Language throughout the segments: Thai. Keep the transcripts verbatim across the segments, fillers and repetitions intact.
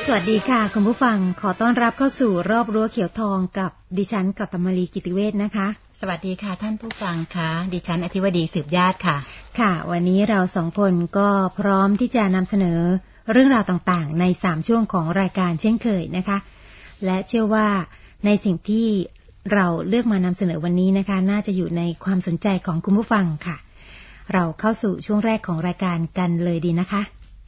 สวัสดีค่ะคุณผู้ฟังขอต้อนรับเข้าสู่รอบรั้วเขียวทองกับดิฉันกัตตมลีกิติเวชนะคะสวัสดีค่ะท่านผู้ฟังค่ะดิฉันอธิวดีสืบญาติค่ะค่ะวันนี้เราสองคนก็พร้อมที่จะนำเสนอเรื่องราวต่างๆในสามช่วงของรายการเช่นเคยนะคะและเชื่อว่าในสิ่งที่เราเลือกมานำเสนอวันนี้นะคะน่าจะอยู่ในความสนใจของคุณผู้ฟังค่ะเราเข้าสู่ช่วงแรกของรายการกันเลยดีนะคะ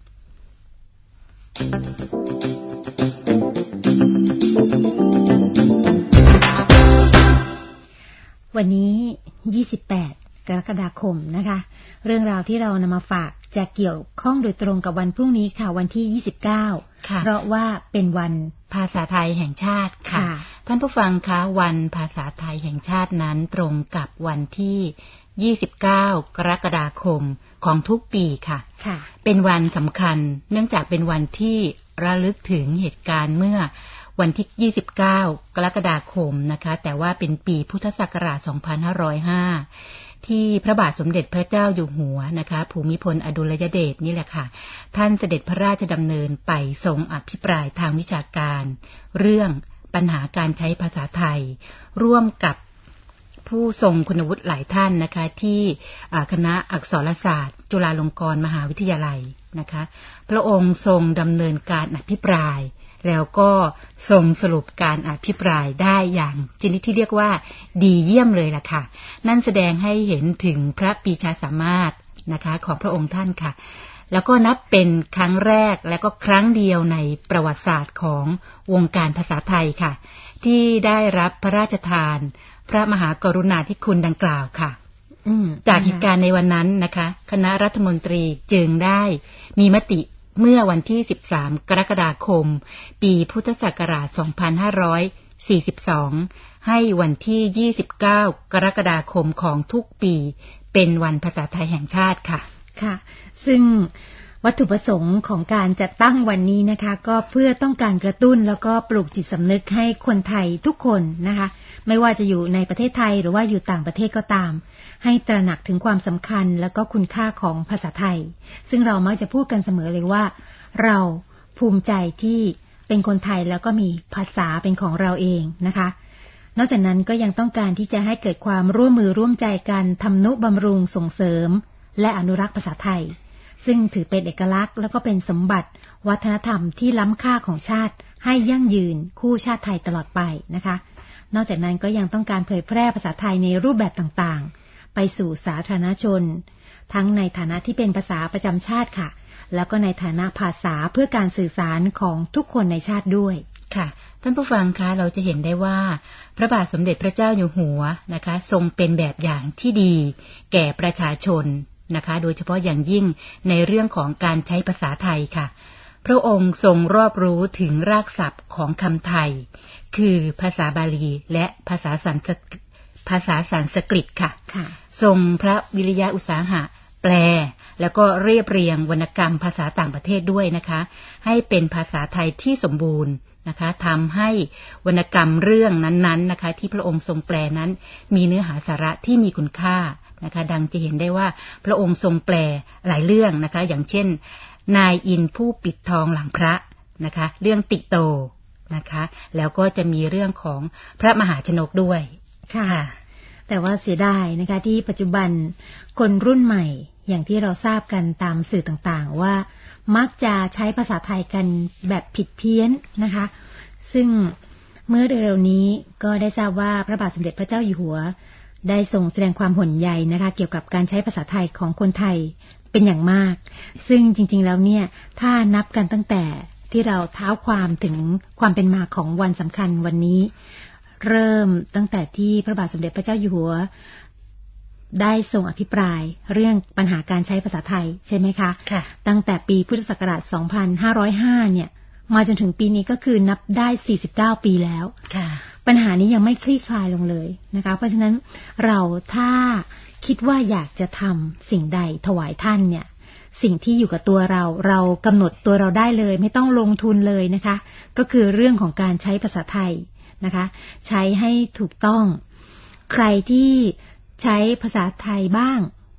วันนี้ยี่สิบแปดกรกฎาคมนะคะเรื่องราวที่เรานำมาฝากจะเกี่ยวข้องโดยตรงกับวันพรุ่งนี้ค่ะวันที่ยี่สิบเก้าเพราะว่าเป็นวันภาษาไทยแห่งชาติค่ะท่านผู้ฟังคะวันภาษาไทยแห่งชาตินั้นตรงกับวันที่ยี่สิบเก้ากรกฎาคมของทุกปีค่ะเป็นวันสำคัญเนื่องจากเป็นวันที่ระลึกถึงเหตุการณ์เมื่อวันที่ยี่สิบเก้ากรกฎาคมนะคะแต่ว่าเป็นปีพุทธศักราชสองพันห้าร้อยห้าที่พระบาทสมเด็จพระเจ้าอยู่หัวนะคะภูมิพลอดุลยเดชนี่แหละค่ะท่านเสด็จพระราชดำเนินไปทรงอภิปรายทางวิชาการเรื่องปัญหาการใช้ภาษาไทยร่วมกับผู้ทรงคุณวุฒิหลายท่านนะคะที่คณะอักษรศาสตร์จุฬาลงกรณ์มหาวิทยาลัยนะคะพระองค์ทรงดำเนินการอภิปรายแล้วก็ทรงสรุปการอภิปรายได้อย่างชนิดที่เรียกว่าดีเยี่ยมเลยล่ะค่ะนั่นแสดงให้เห็นถึงพระปรีชาสามารถนะคะของพระองค์ท่านค่ะแล้วก็นับเป็นครั้งแรกและก็ครั้งเดียวในประวัติศาสตร์ของวงการภาษาไทยค่ะที่ได้รับพระราชทานพระมหากรุณาธิคุณดังกล่าวค่ะจากเหตุการณ์ในวันนั้นนะคะคณะรัฐมนตรีจึงได้มีมติเมื่อวันที่สิบสามกรกฎาคมปีพุทธศักราชสองพันห้าร้อยสี่สิบสองให้วันที่ยี่สิบเก้ากรกฎาคมของทุกปีเป็นวันภาษาไทยแห่งชาติค่ะค่ะซึ่งวัตถุประสงค์ของการจัดตั้งวันนี้นะคะก็เพื่อต้องการกระตุ้นแล้วก็ปลูกจิตสำนึกให้คนไทยทุกคนนะคะไม่ว่าจะอยู่ในประเทศไทยหรือว่าอยู่ต่างประเทศก็ตามให้ตระหนักถึงความสำคัญแล้วก็คุณค่าของภาษาไทยซึ่งเรามักจะพูดกันเสมอเลยว่าเราภูมิใจที่เป็นคนไทยแล้วก็มีภาษาเป็นของเราเองนะคะนอกจากนั้นก็ยังต้องการที่จะให้เกิดความร่วมมือร่วมใจกันทำนุบำรุงส่งเสริมและอนุรักษ์ภาษาไทยซึ่งถือเป็นเอกลักษณ์แล้วก็เป็นสมบัติวัฒนธรรมที่ล้ำค่าของชาติให้ยั่งยืนคู่ชาติไทยตลอดไปนะคะนอกจากนั้นก็ยังต้องการเผยแพร่ภาษาไทยในรูปแบบต่างๆไปสู่สาธารณชนทั้งในฐานะที่เป็นภาษาประจำชาติค่ะแล้วก็ในฐานะภาษาเพื่อการสื่อสารของทุกคนในชาติด้วยค่ะท่านผู้ฟังคะเราจะเห็นได้ว่าพระบาทสมเด็จพระเจ้าอยู่หัวนะคะทรงเป็นแบบอย่างที่ดีแก่ประชาชนนะคะโดยเฉพาะอย่างยิ่งในเรื่องของการใช้ภาษาไทยค่ะพระองค์ทรงรอบรู้ถึงรากศัพท์ของคำไทยคือภาษาบาลีและภาษาสันสกฤตภาษาสันสกฤตค่ะทรงพระวิริยะอุตสาหะแปลแล้วก็เรียบเรียงวรรณกรรมภาษาต่างประเทศด้วยนะคะให้เป็นภาษาไทยที่สมบูรณ์นะคะทำให้วรรณกรรมเรื่องนั้นๆนะคะที่พระองค์ทรงแปลนั้นมีเนื้อหาสาระที่มีคุณค่านะคะดังจะเห็นได้ว่าพระองค์ทรงแปลหลายเรื่องนะคะอย่างเช่นนายอินผู้ปิดทองหลังพระนะคะเรื่องติโตนะคะแล้วก็จะมีเรื่องของพระมหาชนกด้วยค่ะแต่ว่าเสียดายนะคะที่ปัจจุบันคนรุ่นใหม่อย่างที่เราทราบกันตามสื่อต่างๆว่ามักจะใช้ภาษาไทยกันแบบผิดเพี้ยนนะคะซึ่งเมื่อเร็วๆนี้ก็ได้ทราบว่าพระบาทสมเด็จพระเจ้าอยู่หัวได้ทรงแสดงความห่วงใยนะคะเกี่ยวกับการใช้ภาษาไทยของคนไทยเป็นอย่างมากซึ่งจริงๆแล้วเนี่ยถ้านับกันตั้งแต่ที่เราเท้าความถึงความเป็นมาของวันสำคัญวันนี้เริ่มตั้งแต่ที่พระบาทสมเด็จพระเจ้าอยู่หัวได้ทรงอภิปรายเรื่องปัญหาการใช้ภาษาไทยใช่ไหมคะค่ะตั้งแต่ปีพุทธศักราชสองพันห้าร้อยห้าเนี่ยมาจนถึงปีนี้ก็คือนับได้สี่สิบเก้าปีแล้วค่ะปัญหานี้ยังไม่คลี่คลายลงเลยนะคะเพราะฉะนั้นเราถ้าคิดว่าอยากจะทำสิ่งใดถวายท่านเนี่ยสิ่งที่อยู่กับตัวเราเรากำหนดตัวเราได้เลยไม่ต้องลงทุนเลยนะคะก็คือเรื่องของการใช้ภาษาไทยนะคะใช้ให้ถูกต้องใครที่ใช้ภาษาไทยบ้าง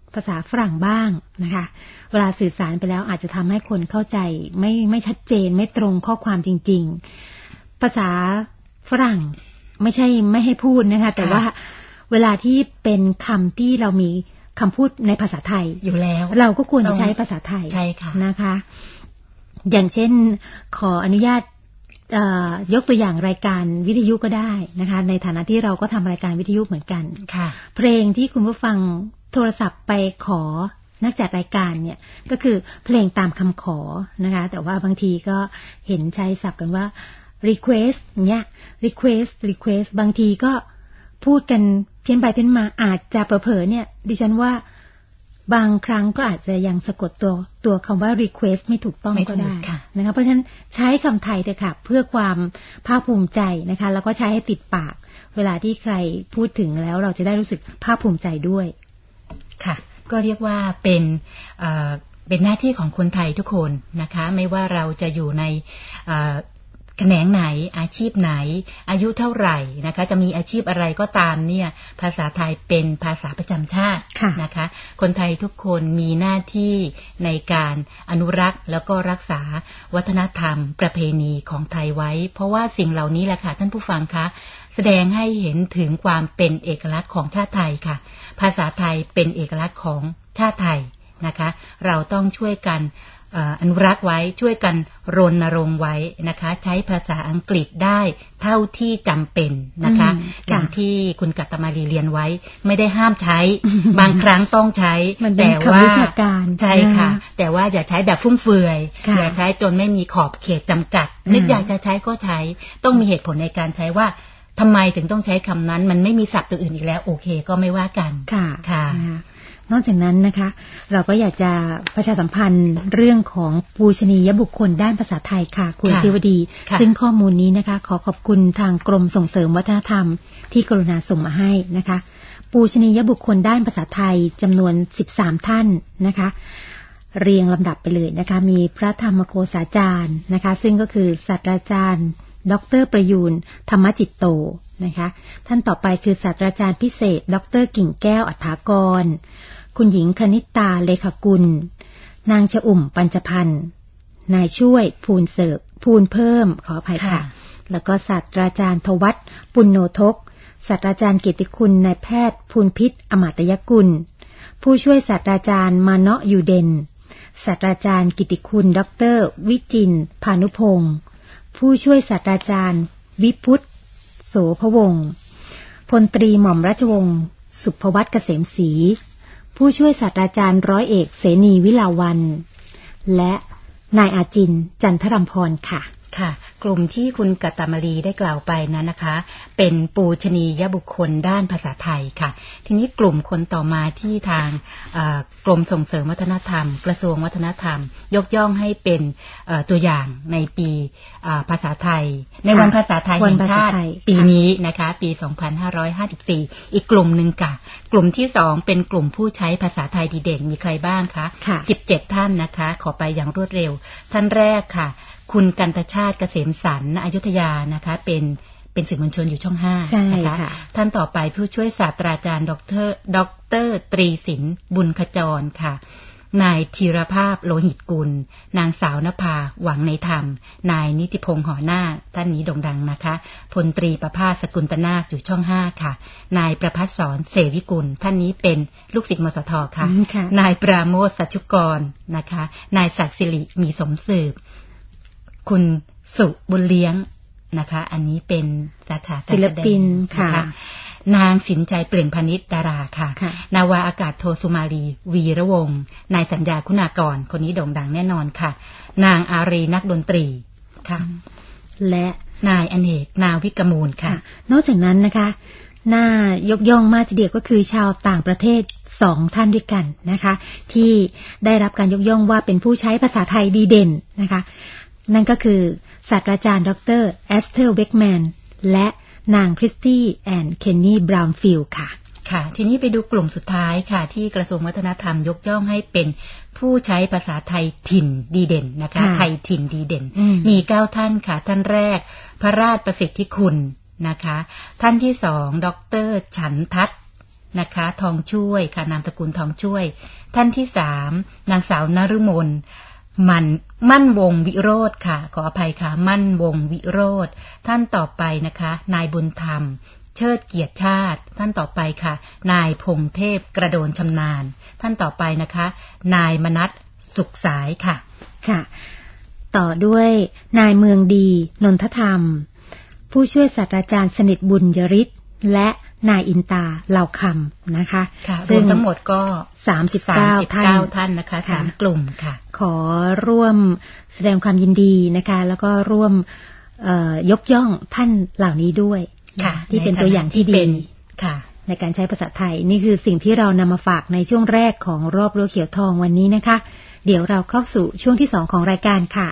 ภาษาฝรั่งบ้างนะคะเวลาสื่อสารไปแล้วอาจจะทำให้คนเข้าใจไม่ไม่ชัดเจนไม่ตรงข้อความจริงๆภาษาฝรั่งไม่ใช่ไม่ให้พูดนะคะแต่ว่าเวลาที่เป็นคำที่เรามีคำพูดในภาษาไทยอยู่แล้วเราก็ควรจะใช้ภาษาไทยใช่ค่ะนะคะอย่างเช่นขออนุญาตยกตัวอย่างรายการวิทยุก็ได้นะคะในฐานะที่เราก็ทำรายการวิทยุเหมือนกันเพลงที่คุณผู้ฟังโทรศัพท์ไปขอนักจัดรายการเนี่ยก็คือเพลงตามคำขอนะคะแต่ว่าบางทีก็เห็นใช้ศัพท์กันว่า request เนี่ย request request บางทีก็พูดกันเพี้ยนไปเพี้ยนมาอาจจะเผลอๆเนี่ยดิฉันว่าบางครั้งก็อาจจะยังสะกดตัวตัวคำว่า request ไม่ถูกต้องก็ได้นะคะเพราะฉะนั้นใช้คำไทยเถอะค่ะเพื่อความภาคภูมิใจนะคะแล้วก็ใช้ให้ติดปากเวลาที่ใครพูดถึงแล้วเราจะได้รู้สึกภาคภูมิใจด้วยค่ะก็เรียกว่าเป็นเอ่อเป็นหน้าที่ของคนไทยทุกคนนะคะไม่ว่าเราจะอยู่ในเอ่อแขนงไหนอาชีพไหนอายุเท่าไหร่นะคะจะมีอาชีพอะไรก็ตามเนี่ยภาษาไทยเป็นภาษาประจำชาตินะคะคนไทยทุกคนมีหน้าที่ในการอนุรักษ์แล้วก็รักษาวัฒนธรรมประเพณีของไทยไว้เพราะว่าสิ่งเหล่านี้แหละค่ะท่านผู้ฟังคะแสดงให้เห็นถึงความเป็นเอกลักษณ์ของชาติไทยค่ะภาษาไทยเป็นเอกลักษณ์ของชาติไทยนะคะเราต้องช่วยกันอนุรักษ์ไว้ช่วยกันรณรงค์ไว้นะคะใช้ภาษาอังกฤษได้เท่าที่จำเป็นนะคะอย่างที่คุณกัตตมารีเรียนไว้ไม่ได้ห้ามใช้ บางครั้งต้องใช้แต่ว่าใช่ค่ะแต่ว่าอย่าใช้แบบฟุ่มเฟือยอย่าใช้จนไม่มีขอบเขตจำกัดนึกอยากจะใช้ก็ใช้ต้องมีเหตุผลในการใช้ว่าทำไมถึงต้องใช้คำนั้นมันไม่มีศัพท์ตัวอื่นอีกแล้วโอเคก็ไม่ว่ากันค่ะค่ะนอกจากนั้นนะคะเราก็อยากจะประชาสัมพันธ์เรื่องของปูชนียบุคคลด้านภาษาไทยค่ะคุณศิวดีซึ่งข้อมูลนี้นะคะขอขอบคุณทางกรมส่งเสริมวัฒนธรรมที่กรุณาส่งมาให้นะคะปูชนียบุคคลด้านภาษาไทยจำนวนสิบสามท่านนะคะเรียงลำดับไปเลยนะคะมีพระธรรมโฆษาจารย์นะคะซึ่งก็คือศาสตราจารย์ดร.ประยูรธรรมจิตโตนะคะท่านต่อไปคือศาสตราจารย์พิเศษดร.กิ่งแก้วอัฏฐากรคุณหญิงคณิตาเลขกุลนางชอุ่มปัญจพันธ์นายช่วยภูลเสิร์ฟภูลเพิ่มขออภัยค่ะแล้วก็ศาสตราจารย์ทวัฒน์ปุณโณทกศาสตราจารย์เกียรติคุณนายแพทย์ภูลพิษอมาตยกุลผู้ช่วยศาสตราจารย์มานะอยู่เด่นศาสตราจารย์กิติคุณดร.วิจินทร์พานุพงศ์ผู้ช่วยศาสตราจารย์วิพุทธโสภวงศ์พลตรีหม่อมราชวงศ์สุภวัฒน์เกษมศรีผู้ช่วยศาสตราจารย์ร้อยเอกเสนีวิลาวันและนายอาจินจันทรัมพรค่ะค่ะกลุ่มที่คุณกัตตมารีได้กล่าวไปนั้นนะคะเป็นปูชนียบุคคลด้านภาษาไทยค่ะทีนี้กลุ่มคนต่อมาที่ทางกรมส่งเสริมวัฒนธรรมกระทรวงวัฒนธรรมยกย่องให้เป็นตัวอย่างในปีภาษาไทยในวันภาษาไทยแห่งชาติปีนี้นะคะปีสองพันห้าร้อยห้าสิบสี่อีกกลุ่มนึงค่ะกลุ่มที่สองเป็นกลุ่มผู้ใช้ภาษาไทยดีเด่นมีใครบ้างคะสิบเจ็ดท่านนะคะขอไปอย่างรวดเร็วท่านแรกค่ะคุณกันตชาติเกษมสรรอยุธยานะคะเป็นเป็นสื่อมวลชนอยู่ช่องห้านะคะท่านต่อไปผู้ช่วยศาสตราจารย์ดรดรตรีศิลป์บุญขจรค่ะนายธีรภาพโลหิตกุลนางสาวนภาหวังในธรรมนายนิติพงษ์หอนาคท่านนี้โด่งดังนะคะพลตรีประภาสสกุลตนาคอยู่ช่องห้าค่ะนายประภัสสรเสวิกุลท่านนี้เป็นลูกศิษย์มสทค่ะนายปราโมทสัจจุกรนะคะนายศักดิ์สิริมีสมสืบคุณสุบุญเลี้ยงนะคะอันนี้เป็นสาขาการแสดงค่ะนางสินใจเปล่งพานิชดาราค่ะนาวาอากาศโทสุมาลีวีระวงศ์นายสัญญาคุณากรคนนี้โด่งดังแน่นอนค่ะนางอารีนักดนตรีค่ะและนายอเนกนาวิกมูลค่ะนอกจากนั้นนะคะน่ายกย่องมากทีเดียวก็คือชาวต่างประเทศสองท่านด้วยกันนะคะที่ได้รับการยกย่องว่าเป็นผู้ใช้ภาษาไทยดีเด่นนะคะนั่นก็คือศาสตราจารย์ดร.แอสเธอร์เวกแมนและนางคริสตี้แอนด์เคนนี่บราวน์ฟิลด์ค่ะค่ะทีนี้ไปดูกลุ่มสุดท้ายค่ะที่กระทรวงวัฒนธรรมยกย่องให้เป็นผู้ใช้ภาษาไทยถิ่นดีเด่นนะคะไทยถิ่นดีเด่นมีเก้าท่านค่ะท่านแรกพระราชประสิทธิคุณนะคะท่านที่สองดร.ฉันทัศน์นะคะทองช่วยค่ะนามสกุลทองช่วยท่านที่สามนางสาวนฤมลมันมั่นวงวิโรธค่ะขออภัยค่ะมั่นวงวิโรธท่านต่อไปนะคะนายบุญธรรมเชิดเกียรติชาติท่านต่อไปค่ะนายพงเทพกระโดนชำนาญท่านต่อไปนะคะนายมนัสสุขสายค่ะค่ะต่อด้วยนายเมืองดีนนทธรรมผู้ช่วยศาสตราจารย์สนิทบุญยฤทธิ์และนายอินตาเหล่าคำนะคะรวมทั้งหมดก็สามสิบเก้าท่านท่านนะคะสามกลุ่มค่ะขอร่วมแสดงความยินดีนะคะแล้วก็ร่วมยกย่องท่านเหล่านี้ด้วยที่เป็นตัวอย่างที่ดีในการใช้ภาษาไทยนี่คือสิ่งที่เรานำมาฝากในช่วงแรกของรอบรั้วเขียวทองวันนี้นะคะเดี๋ยวเราเข้าสู่ช่วงที่สองของรายการค่ะ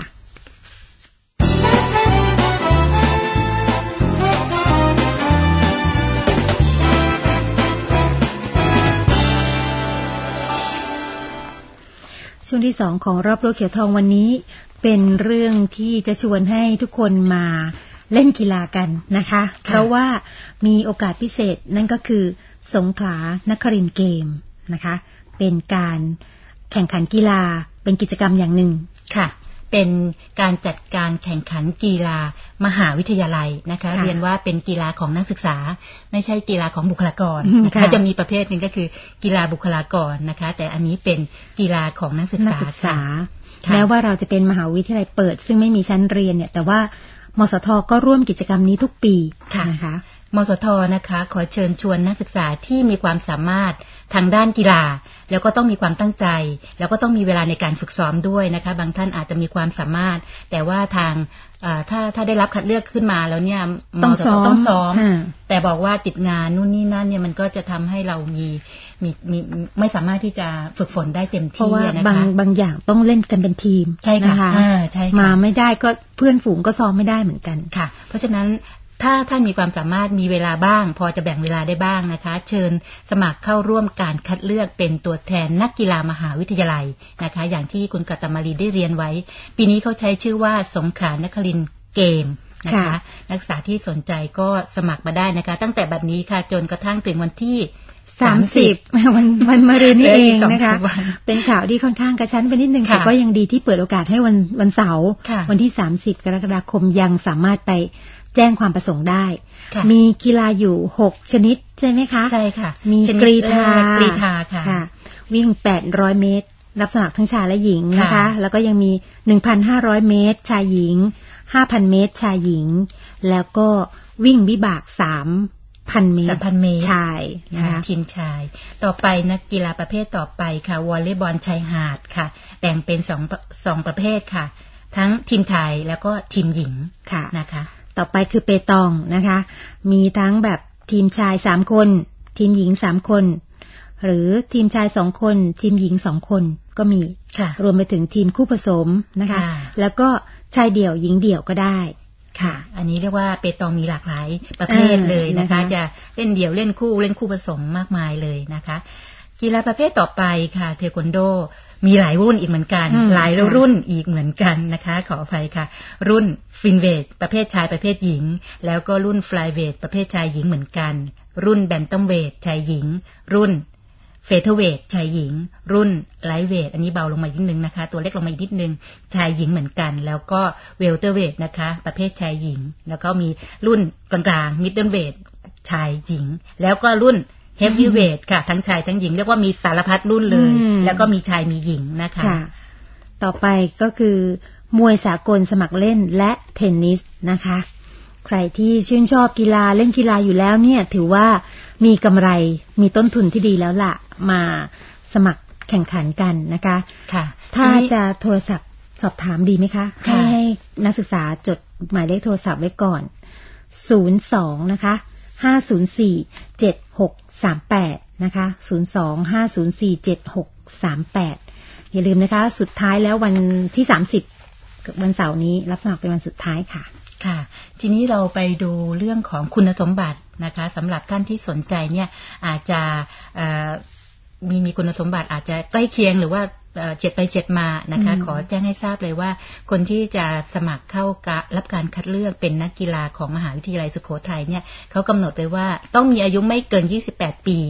ช่วงที่สองของรอบรั้วเขียวทองวันนี้เป็นเรื่องที่จะชวนให้ทุกคนมาเล่นกีฬากันนะคะเพราะว่ามีโอกาสพิเศษนั่นก็คือสงขลานครินทร์เกมนะคะเป็นการแข่งขันกีฬาเป็นกิจกรรมอย่างหนึ่งค่ะเป็นการจัดการแข่งขันกีฬามหาวิทยาลัยนะคะเรียนว่าเป็นกีฬาของนักศึกษาไม่ใช่กีฬาของบุคลากรนะคะจะมีประเภทหนึ่งก็คือกีฬาบุคลากรนะคะแต่อันนี้เป็นกีฬาของนักศึกษาแม้ว่าเราจะเป็นมหาวิทยาลัยเปิดซึ่งไม่มีชั้นเรียนเนี่ยแต่ว่ามสท.ก็ร่วมกิจกรรมนี้ทุกปีนะคะมสท.นะคะขอเชิญชวนนักศึกษาที่มีความสามารถทางด้านกีฬาแล้วก็ต้องมีความตั้งใจแล้วก็ต้องมีเวลาในการฝึกซ้อมด้วยนะคะบางท่านอาจจะมีความสามารถแต่ว่าทางถ้าถ้าได้รับคัดเลือกขึ้นมาแล้วเนี่ยต้องซ้อมต้องซ้อมแต่บอกว่าติดงานนู่นนี่นั่นเนี่ยมันก็จะทำให้เรามีมีมีไม่สามารถที่จะฝึกฝนได้เต็มที่นะคะเพราะว่าบางบางอย่างต้องเล่นกันเป็นทีมใช่ค่ะใช่มาไม่ได้ก็เพื่อนฝูงก็ซ้อมไม่ได้เหมือนกันค่ะเพราะฉะนั้นถ้าท่านมีความสามารถมีเวลาบ้างพอจะแบ่งเวลาได้บ้างนะคะเชิญสมัครเข้าร่วมการคัดเลือกเป็นตัวแทนนักกีฬามหาวิทยาลัยนะคะอย่างที่คุณกัตตมารีได้เรียนไว้ปีนี้เขาใช้ชื่อว่าสงขลานครินทร์เกมนะคะนักศึกษาที่สนใจก็สมัครมาได้นะคะตั้งแต่บัดนี้ค่ะจนกระทั่งถึงวันที่สามสิบวันวันมะรืนนี่เองนะคะเป็นข่าวที่ค่อนข้างกระชั้นไปนิดนึงแต่ก็ยังดีที่เปิดโอกาสให้วันวันเสาร์วันที่สามสิบกรกฎาคมยังสามารถไปแจ้งความประสงค์ได้มีกีฬาอยู่หกชนิดใช่ไหมคะใช่ค่ะมีกรีฑากรีฑาค่ะวิ่งแปดร้อยเมตรรับสมัครทั้งชายและหญิงนะคะแล้วก็ยังมี หนึ่งพันห้าร้อย เมตรชายหญิง ห้าพัน เมตรชายหญิงแล้วก็วิ่งวิบากสามพันเมตรชายนะคะทีมชายต่อไปนักกีฬาประเภทต่อไปค่ะวอลเลย์บอลชายหาดค่ะแบ่งเป็นสองสองประเภทค่ะทั้งทีมชายแล้วก็ทีมหญิงค่ะนะคะต่อไปคือเปตองนะคะมีทั้งแบบทีมชายสามคนทีมหญิงสามคนหรือทีมชายสองคนทีมหญิงสองคนก็มีรวมไปถึงทีมคู่ผสมนะคะแล้วก็ชายเดี่ยวหญิงเดี่ยวก็ได้ค่ะอันนี้เรียกว่าเปตองมีหลากหลายประเภทเลยนะคะจะเล่นเดี่ยวเล่นคู่เล่นคู่ผสมมากมายเลยนะคะกีฬาประเภทต่อไปค่ะเทควันโดมีหลายรุ่นอีกเหมือนกันหลายรุ่นอีกเหมือนกันนะคะขออภัยค่ะรุ่นฟินเวทประเภทชายประเภทหญิงแล้วก็รุ่นฟลายเวทประเภทชายหญิงเหมือนกันรุ่นแบนตัมเวทชายหญิงรุ่นเฟเธอร์เวทชายหญิงรุ่นไลท์เวทอันนี้เบาลงมาอีกนิดนึงนะคะตัวเล็กลงมาอีกนิดนึงชายหญิงเหมือนกันแล้วก็เวลเตอร์เวทนะคะประเภทชายหญิงแล้วก็มีรุ่นกลางๆมิดเดิลเวทชายหญิงแล้วก็รุ่นเฮฟวีเวทค่ะทั้งชายทั้งหญิงเรียกว่ามีสารพัดรุ่นเลยแล้วก็มีชายมีหญิงนะคะต่อไปก็คือมวยสากลสมัครเล่นและเทนนิสนะคะใครที่ชื่นชอบกีฬาเล่นกีฬาอยู่แล้วเนี่ยถือว่ามีกำไรมีต้นทุนที่ดีแล้วล่ะมาสมัครแข่งขันกันนะคะค่ะถ้าจะโทรศัพท์สอบถามดีไหมคะให้ให้นักศึกษาจดหมายเลขโทรศัพท์ไว้ก่อนศูนย์สองนะคะห้าศูนย์สี่ เจ็ดหกสามแปดนะคะศูนย์สอง ห้าศูนย์สี่ เจ็ดหกสามแปดอย่าลืมนะคะสุดท้ายแล้ววันที่สามสิบวันเสาร์นี้รับสมัครเป็นวันสุดท้ายค่ะค่ะทีนี้เราไปดูเรื่องของคุณสมบัตินะคะสำหรับท่านที่สนใจเนี่ยอาจจะมีมีคุณสมบัติอาจจะใกล้เคียงหรือว่าเจ็ดไปเจ็ดมานะคะขอแจ้งให้ทราบเลยว่าคนที่จะสมัครเข้ารับการคัดเลือกเป็นนักกีฬาของมหาวิทยาลัยสุโขทัยเนี่ยเขากำหนดไว้ว่าต้องมีอายุไม่เกินยี่สิบแปดปี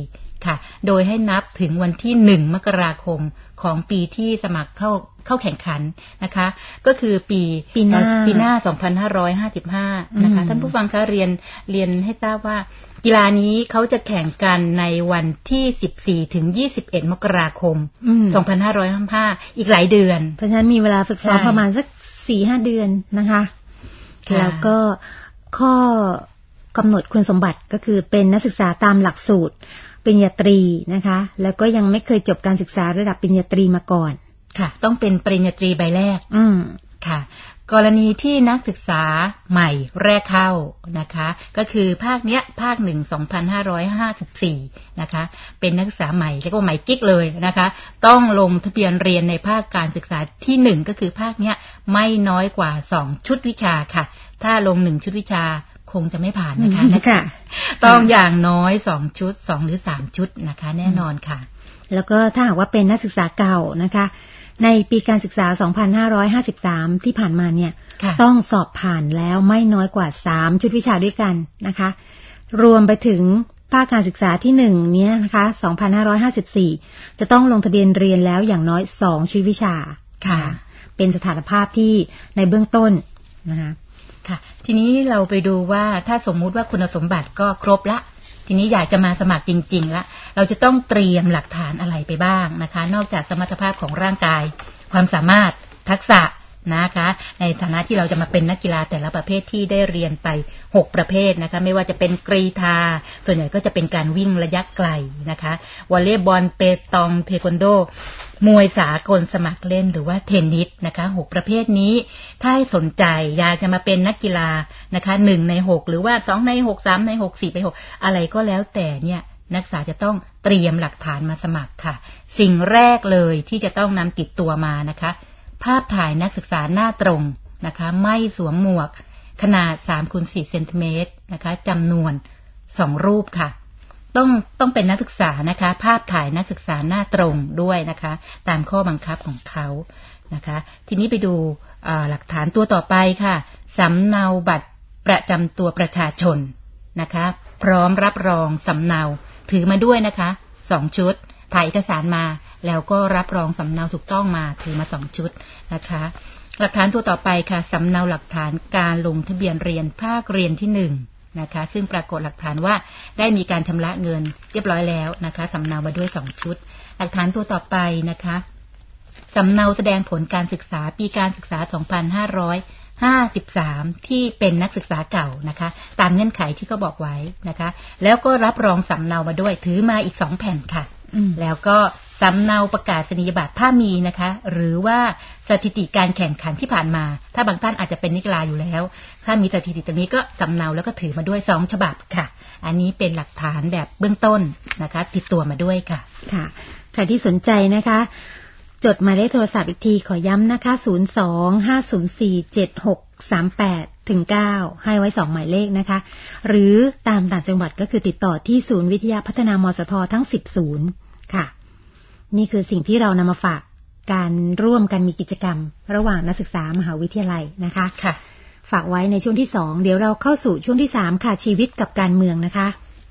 ค่ะโดยให้นับถึงวันที่หนึ่งมกราคมของปีที่สมัครเข้าเข้าแข่งขันนะคะก็คือปีปีหน้าปีหน้าสองพันห้าร้อยห้าสิบห้านะคะท่านผู้ฟังคะเรียนเรียนให้ทราบว่ากีฬานี้เขาจะแข่งกันในวันที่สิบสี่ถึงยี่สิบเอ็ดมกราคมสองพันห้าร้อยห้าสิบห้าอีกหลายเดือนเพราะฉะนั้นมีเวลาฝึกซ้อมประมาณสัก สี่ห้า เดือนนะคะแล้วก็ข้อกำหนดคุณสมบัติก็คือเป็นนักศึกษาตามหลักสูตรปริญญาตรีนะคะแล้วก็ยังไม่เคยจบการศึกษาระดับปริญญาตรีมาก่อนค่ะต้องเป็นปริญญาตรีใบแรกอืมค่ะกรณีที่นักศึกษาใหม่แรกเข้านะคะก็คือภาคเนี้ยภาคหนึ่ง สองพันห้าร้อยห้าสิบสี่นะคะเป็นนักศึกษาใหม่เรียกว่าใหม่กิ๊กเลยนะคะต้องลงทะเบียนเรียนในภาคการศึกษาที่หนึ่งก็คือภาคเนี้ยไม่น้อยกว่าสองชุดวิชาค่ะถ้าลงหนึ่งชุดวิชาคงจะไม่ผ่านนะคะนะคะต้องอย่างน้อยสองชุดสองหรือสามชุดนะคะแน่นอนค่ะแล้วก็ถ้าหากว่าเป็นนักศึกษาเก่านะคะในปีการศึกษาสองพันห้าร้อยห้าสิบสามที่ผ่านมาเนี่ยต้องสอบผ่านแล้วไม่น้อยกว่าสามชุดวิชาด้วยกันนะคะรวมไปถึงภาคการศึกษาที่หนึ่งเนี้ยนะคะสองพันห้าร้อยห้าสิบสี่จะต้องลงทะเบียนเรียนแล้วอย่างน้อยสองชุดวิชาค่ะเป็นสถานภาพที่ในเบื้องต้นนะคะค่ะทีนี้เราไปดูว่าถ้าสมมุติว่าคุณสมบัติก็ครบละทีนี้อยากจะมาสมัครจริงๆละเราจะต้องเตรียมหลักฐานอะไรไปบ้างนะคะนอกจากสมรรถภาพของร่างกายความสามารถทักษะนะคะในฐานะที่เราจะมาเป็นนักกีฬาแต่ละประเภทที่ได้เรียนไปหกประเภทนะคะไม่ว่าจะเป็นกรีฑาส่วนใหญ่ก็จะเป็นการวิ่งระยะไกลนะคะวอลเลย์บอลเปตองเทควันโดมวยสากลสมัครเล่นหรือว่าเทนนิสนะคะหกประเภทนี้ถ้าให้สนใจอยากจะมาเป็นนักกีฬานะคะหนึ่งในหกหรือว่าสองในหก สามในหก สี่ในหกอะไรก็แล้วแต่เนี่ยนักศึกษาจะต้องเตรียมหลักฐานมาสมัครค่ะสิ่งแรกเลยที่จะต้องนำติดตัวมานะคะภาพถ่ายนักศึกษาหน้าตรงนะคะไม่สวมหมวกขนาด สามคูณสี่ เซนติเมตรนะคะจำนวนสองรูปค่ะต้องต้องเป็นนักศึกษานะคะภาพถ่ายนักศึกษาหน้าตรงด้วยนะคะตามข้อบังคับของเขานะคะทีนี้ไปดูหลักฐานตัวต่อไปค่ะสำเนาบัตรประจำตัวประชาชนนะคะพร้อมรับรองสำเนาถือมาด้วยนะคะสองชุดถ่ายเอกสารมาแล้วก็รับรองสำเนาถูกต้องมาถือมาสองชุดนะคะหลักฐานตัวต่อไปค่ะสำเนาหลักฐานการลงทะเบียนเรียนภาคเรียนที่หนึ่งนะคะซึ่งปรากฏหลักฐานว่าได้มีการชำระเงินเรียบร้อยแล้วนะคะสำเนามาด้วยสองชุดหลักฐานตัวต่อไปนะคะสำเนาแสดงผลการศึกษาปีการศึกษาสองพันห้าร้อยห้าสิบสามที่เป็นนักศึกษาเก่านะคะตามเงื่อนไขที่เขาบอกไว้นะคะแล้วก็รับรองสำเนามาด้วยถือมาอีกสองแผ่นค่ะแล้วก็สำเนาประกาศนียบัตรถ้ามีนะคะหรือว่าสถิติการแข่งขันที่ผ่านมาถ้าบางท่านอาจจะเป็นนักกีฬาอยู่แล้วถ้ามีสถิติตรงนี้ก็สำเนาแล้วก็ถือมาด้วยสองฉบับค่ะอันนี้เป็นหลักฐานแบบเบื้องต้นนะคะติดตัวมาด้วยค่ะค่ะใครที่สนใจนะคะจดหมายเลขโทรศัพท์อีกทีขอย้ำนะคะศูนย์ สอง ห้า ศูนย์ สี่ เจ็ด หก สาม แปด ถึง เก้าให้ไว้สองหมายเลขนะคะหรือตามต่างจังหวัดก็คือติดต่อที่ศูนย์วิทยาพัฒนามสททั้งสิบศูนย์ค่ะนี่คือสิ่งที่เรานำมาฝากการร่วมกันมีกิจกรรมระหว่างนักศึกษามหาวิทยาลัยนะคะค่ะฝากไว้ในช่วงที่สองเดี๋ยวเราเข้าสู่ช่วงที่สามค่ะชีวิตกับการเมืองนะคะ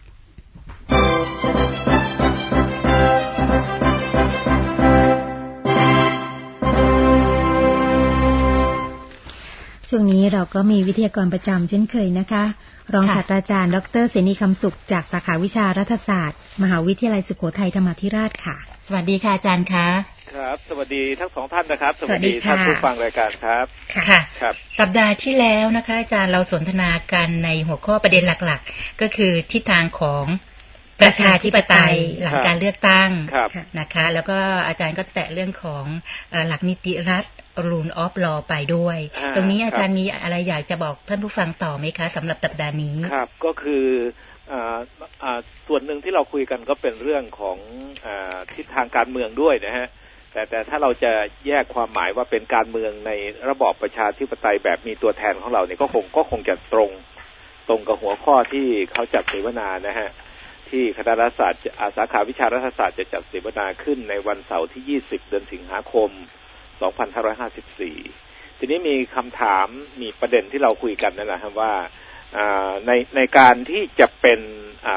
ช่วงนี้เราก็มีวิทยากรประจำเช่นเคยนะคะรองศาสตราจารย์ดรเสนีคำสุขจากสาขาวิชารัฐศาสตร์มหาวิทยาลัยสุโขทัยธรรมาธิราชค่ะสวัสดีค่ะอาจารย์คะครับสวัสดีทั้งสองท่านนะครับสวัสดีท่านผู้ฟังรายการครับค่ะครับสัปดาห์ที่แล้วนะคะอาจารย์เราสนทนากันในหัวข้อประเด็นหลักๆก็คือทิศทางของประชาธิปไตยหลังการเลือกตั้งนะคะแล้วก็อาจารย์ก็แตะเรื่องของหลักนิติรัฐrule of law ไปด้วยตรงนี้อาจารย์มีอะไรอยากจะบอกท่านผู้ฟังต่อไหมคะสำหรับสัปดาห์นี้ครับก็คือส่วนหนึ่งที่เราคุยกันก็เป็นเรื่องของทิศทางการเมืองด้วยนะฮะแต่แต่ถ้าเราจะแยกความหมายว่าเป็นการเมืองในระบอบประชาธิปไตยแบบมีตัวแทนของเราเนี่ยก็คงก็คงจะตรงตรงกับหัวข้อที่เขาจัดเสวนานะฮะที่คณะรัฐศาสตร์สาขาวิชารัฐศาสตร์จะจัดเสวนาขึ้นในวันเสาร์ที่ยี่สิบเดือนสิงหาคมสองพันห้าร้อยห้าสิบสี่ทีนี้มีคำถามมีประเด็นที่เราคุยกันนั่นแหละครับว่าในในการที่จะเป็น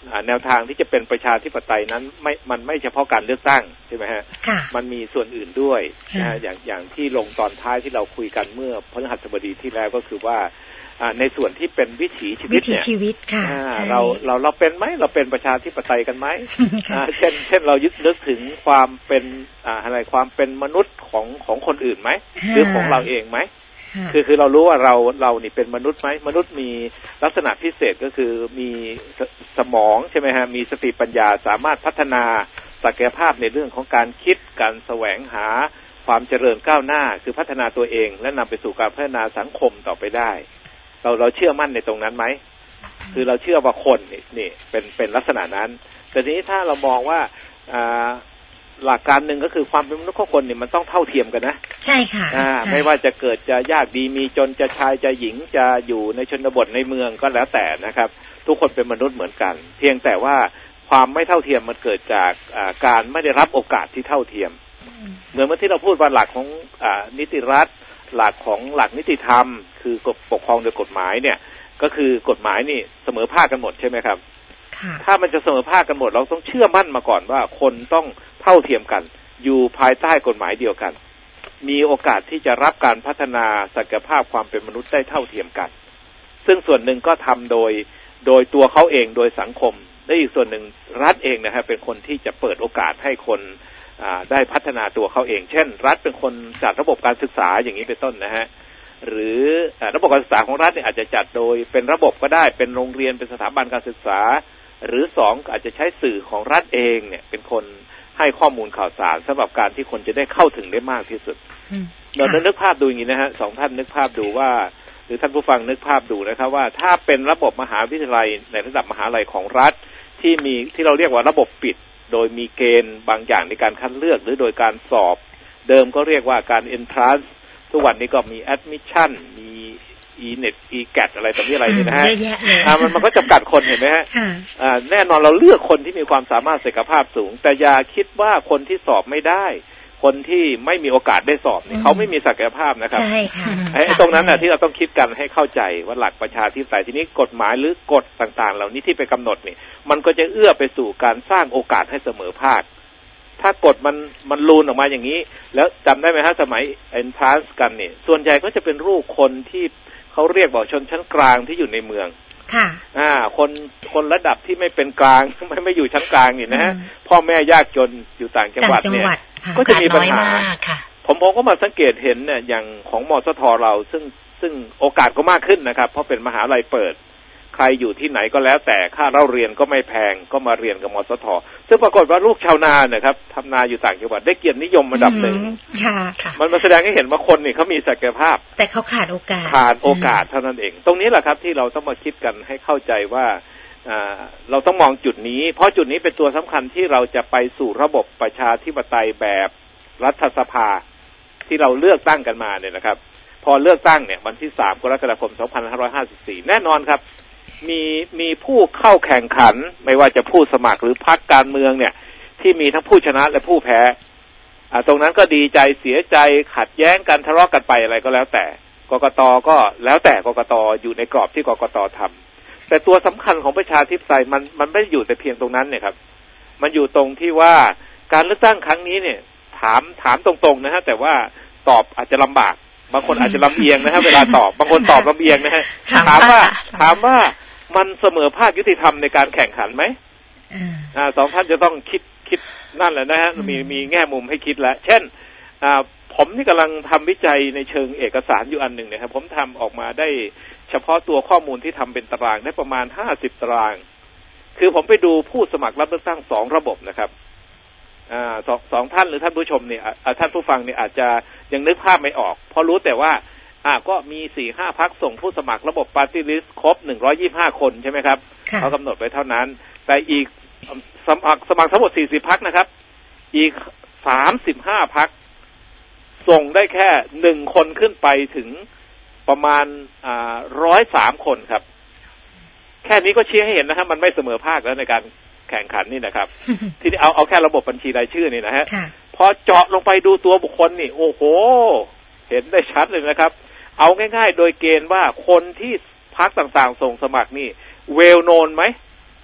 แนวทางที่จะเป็นประชาธิปไตยนั้นไม่มันไม่เฉพาะการเลือกตั้งใช่ไหมฮะมันมีส่วนอื่นด้วยนะอย่างอย่างที่ลงตอนท้ายที่เราคุยกันเมื่อพฤหัสบดีที่แล้วก็คือว่าในส่วนที่เป็นวิถีชีวิตเนี่ยชีวิตค่ะเราเราเราเป็นไหมเราเป็นประชาธิปไตยกันไหมเช่นเช่นเรายึดนึกถึงความเป็นอะไรความเป็นมนุษย์ของของคนอื่นไหมหรือของเราเองไหมคือคือเรารู้ว่าเราเรานี่เป็นมนุษย์ไหมมนุษย์มีลักษณะพิเศษก็คือมีส, สมองใช่ไหมฮะมีสติปัญญาสามารถพัฒนาศักยภาพในเรื่องของการคิดการแสวงหาความเจริญก้าวหน้าคือพัฒนาตัวเองและนำไปสู่การพัฒนาสังคมต่อไปได้เราเราเชื่อมั่นในตรงนั้นไหมคือเราเชื่อว่าคนนี่นี่เป็นเป็นลักษณะนั้นแต่ทีนี้ถ้าเรามองว่าอ่าหลักการหนึ่งก็คือความเป็นมนุษย์ของคนเนี่ยมันต้องเท่าเทียมกันนะใช่ค่ะอ่าไม่ว่าจะเกิดจะยากดีมีจนจะชายจะหญิงจะอยู่ในชนบทในเมืองก็แล้วแต่นะครับทุกคนเป็นมนุษย์เหมือนกันเพียงแต่ว่าความไม่เท่าเทียมมันเกิดจากอ่าการไม่ได้รับโอกาสที่เท่าเทียมเหมือนเมื่อที่เราพูดว่าหลักของอ่านิติรัฐหลักของหลักนิติธรรมคือกฎปกครองโดยกฎหมายเนี่ยก็คือกฎหมายนี่เสมอภาคกันหมดใช่ไหมครับถ้ามันจะเสมอภาคกันหมดเราต้องเชื่อมั่นมาก่อนว่าคนต้องเท่าเทียมกันอยู่ภายใต้กฎหมายเดียวกันมีโอกาสที่จะรับการพัฒนาศักยภาพความเป็นมนุษย์ได้เท่าเทียมกันซึ่งส่วนหนึ่งก็ทำโดยโดยตัวเขาเองโดยสังคมและอีกส่วนหนึ่งรัฐเองนะครับเป็นคนที่จะเปิดโอกาสให้คนได้พัฒนาตัวเขาเองเช่นรัฐเป็นคนจัดระบบการศึกษาอย่างนี้เป็นต้นนะฮะหรือระบบการศึกษาของรัฐเนี่ยอาจจะจัดโดยเป็นระบบก็ได้เป็นโรงเรียนเป็นสถาบันการศึกษาหรือสองอาจจะใช้สื่อของรัฐเองเนี่ยเป็นคนให้ข้อมูลข่าวสารสำหรับการที่คนจะได้เข้าถึงได้มากที่สุดเรานึกภาพดูอย่างนี้นะฮะสองท่านนึกภาพดูว่าหรือท่านผู้ฟังนึกภาพดูนะครับว่าถ้าเป็นระบบมหาวิทยาลัยในระดับมหาลัยของรัฐที่มีที่เราเรียกว่าระบบปิดโดยมีเกณฑ์บางอย่างในการคัดเลือกหรือโดยการสอบเดิมก็เรียกว่าการ entrance ทุกวันนี้ก็มี admission มี e-net e-gat อะไรต่อมีอะไรนี่นะฮะอ่ามันมันก็จำกัดคนเห็นไหมฮะอ่าแน่นอนเราเลือกคนที่มีความสามารถศักยภาพสูงแต่อย่าคิดว่าคนที่สอบไม่ได้คนที่ไม่มีโอกาสได้สอบเนี่ยเขาไม่มีศักยภาพนะครับใช่ค่ะไอ้ตรงนั้นน่ะที่เราต้องคิดกันให้เข้าใจว่าหลักประชาธิปไตยทีนี้กฎหมายหรือกฎต่างๆเหล่านี้ที่ไปกำหนดนี่มันก็จะเอื้อไปสู่การสร้างโอกาสให้เสมอภาคถ้ากฎมันมันลูนออกมาอย่างนี้แล้วจำได้ไหมฮะสมัย entrance กันเนี่ยส่วนใหญ่ก็จะเป็นรูปคนที่เขาเรียกบอกชนชั้นกลางที่อยู่ในเมืองค่ะอ่าคนคนระดับที่ไม่เป็นกลางไม่ไม่อยู่ชั้นกลางนี่นะฮะพ่อแม่ยากจนอยู่ต่างจังหวัดเนี่ยก็จะมีปัญหาผมผมก็มาสังเกตเห็นเนี่ยอย่างของมสทเราซึ่งซึ่งโอกาสก็มากขึ้นนะครับเพราะเป็นมหาลัยเปิดใครอยู่ที่ไหนก็แล้วแต่ค่าเล่าเรียนก็ไม่แพงก็มาเรียนกับมสทซึ่งปรากฏว่าลูกชาวนาเนี่ยครับทำนาอยู่ต่างจังหวัดได้เกียรตินิยมระดับหนึ่งมันมาแสดงให้เห็นว่าคนนี่เขามีศักยภาพแต่เขาขาดโอกาสขาดโอกาสเท่านั้นเองตรงนี้แหละครับที่เราต้องมาคิดกันให้เข้าใจว่าเราต้องมองจุดนี้เพราะจุดนี้เป็นตัวสำคัญที่เราจะไปสู่ระบบประชาธิปไตยแบบรัฐสภาที่เราเลือกตั้งกันมาเนี่ยนะครับพอเลือกตั้งเนี่ยวันที่สามกรกฎาคมสองพันห้าร้อยห้าสิบสี่แน่นอนครับมีมีผู้เข้าแข่งขันไม่ว่าจะผู้สมัครหรือพรรคการเมืองเนี่ยที่มีทั้งผู้ชนะและผู้แพ้อ่าตรงนั้นก็ดีใจเสียใจขัดแย้งกันทะเลาะกันไปอะไรก็แล้วแต่กกต.ก็แล้วแต่กกต.อยู่ในกรอบที่กกต.ทำแต่ตัวสำคัญของประชาธิปไตยมันมันไม่ได้อยู่แต่เพียงตรงนั้นเนี่ยครับมันอยู่ตรงที่ว่าการเลือกตั้งครั้งนี้เนี่ยถามถามตรงๆนะฮะแต่ว่าตอบอาจจะลำบากบางคนอาจจะลำเอียงนะฮะเวลาตอบบางคนตอบลำเอียงนะฮะถามว่าถามว่ามันเสมอภาคยุติธรรมในการแข่งขันไหมอ่าสองท่านจะต้องคิดคิดนั่นแหละนะฮะมีมีแง่มุมให้คิดแล้วเช่นอ่าผมนี่กำลังทำวิจัยในเชิงเอกสารอยู่อันหนึ่งนะครับผมทำออกมาได้เฉพาะตัวข้อมูลที่ทำเป็นตารางได้ประมาณห้าสิบตารางคือผมไปดูผู้สมัครรับเลือกตั้งสองระบบนะครับอ่าสองสองท่านหรือท่านผู้ชมเนี่ยท่านผู้ฟังเนี่ยอาจจะยังนึกภาพไม่ออกเพราะรู้แต่ว่าอ่าก็มีสี่ห้าพรรคส่งผู้สมัครระบบปาร์ตี้ลิสต์ครบหนึ่งร้อยยี่สิบห้าคนใช่ไหมครับเขากำหนดไว้เท่านั้นแต่อีกสมัครสมัครทั้งหมดสี่สิบพรรคนะครับอีกสามสิบห้าพรรคส่งได้แค่หนึ่งคนขึ้นไปถึงประมาณอ่าร้อยสามคนครับแค่นี้ก็ชี้ให้เห็นนะครับมันไม่เสมอภาคแล้วในการแข่งขันนี่นะครับ ทีนี้เอาเอาแค่ระบบบัญชีรายชื่อนี่นะฮะพอเจาะลงไปดูตัวบุคคลนี่โอ้โหเห็นได้ชัดเลยนะครับเอาง่ายๆโดยเกณฑ์ว่าคนที่พรรคต่างๆส่งสมัครนี่เวลโนนไหม